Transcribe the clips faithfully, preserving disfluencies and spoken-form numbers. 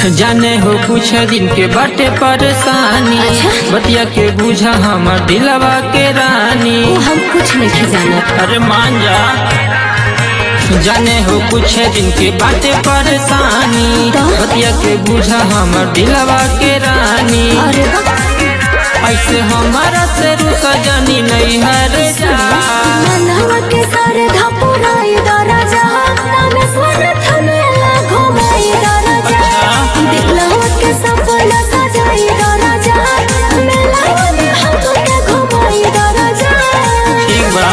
जाने हो कुछ दिन के बाटे परेशानी। अच्छा? बतिया के बुझा हमर दिलवा के रानी। वो हम कुछ नहीं जाना। अरे मान जा, जाने हो कुछ दिन के बाटे परेशानी। तो? बतिया के बुझा हमर दिलवा के रानी। अरे वाह। ऐसे हमारा से रुसा जानी नहीं हरे जा। मनवा के सारे धपुराई दरजा नामे स्वर थमेला घुमाई दरजा दिलवा के सपना सजाई दरजा मेला में हाथ के घुमाई दरजा। ठीक बा,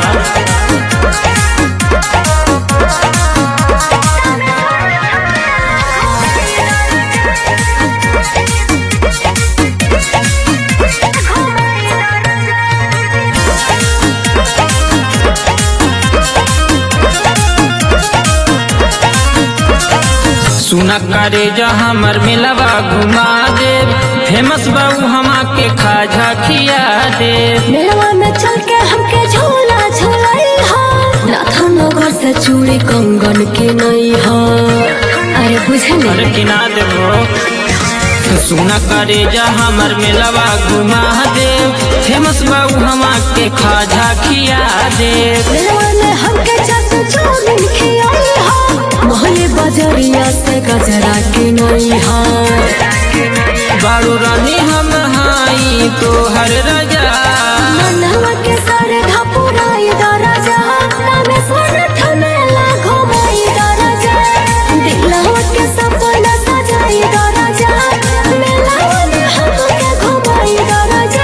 सुना करे जा हमर मिलवा घुमा दे। फेमस बाबू हमा के खाजा खिया दे। मेलवा में चल के हमके झूला झूलाई हो नाथा नगर से चूड़ी कंगन के नहीं हो। अरे बुझले अरे किना देबो। सुना करे जा हमर मिलवा घुमा दे। फेमस बाबू हमा के खाजा खिया दे। मेलवा में हमके चस चूड़ी खियाई हो मोहल्ले बजरिया से गजरा के नहीं हो। बारू रानी हम हाई तो हर राजा। मनवा के सारे धपुराई दरजा नामे स्वर थमेला घुमाई दरजा दिलवा के सपना सजाई दरजा मेला में हाथ के घुमाई दरजा।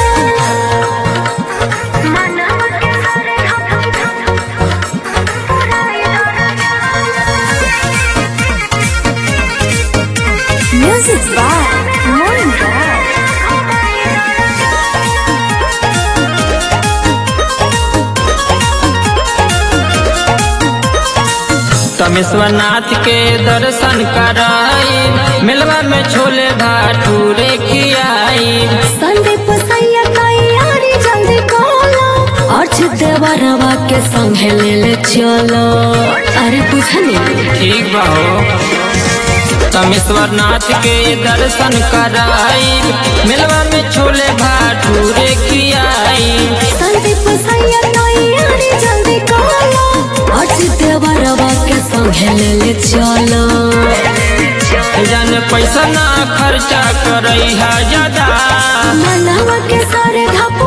मनवा के सारे धपुराई दरजा। म्यूजिक बाय मोइन तमेश्वर नाथ के दर्शन कराई। मिलवा में छोले भाटूरे खियाई। संदीप सैया तैयारी जल्दी करो अर्ज देवरवा के संग ले ले चलो। अरे बुझली ठीक बा हो। तमेश्वर नाथ के दर्शन कराई। मिलवा में छोले भाटूरे खियाई। संदीप सैया तैयारी जल्दी करो अर्ज देवरवा के संग ले ले चलो। जाने पैसा ना खर्चा करई है ज्यादा। मनवा के सारे धप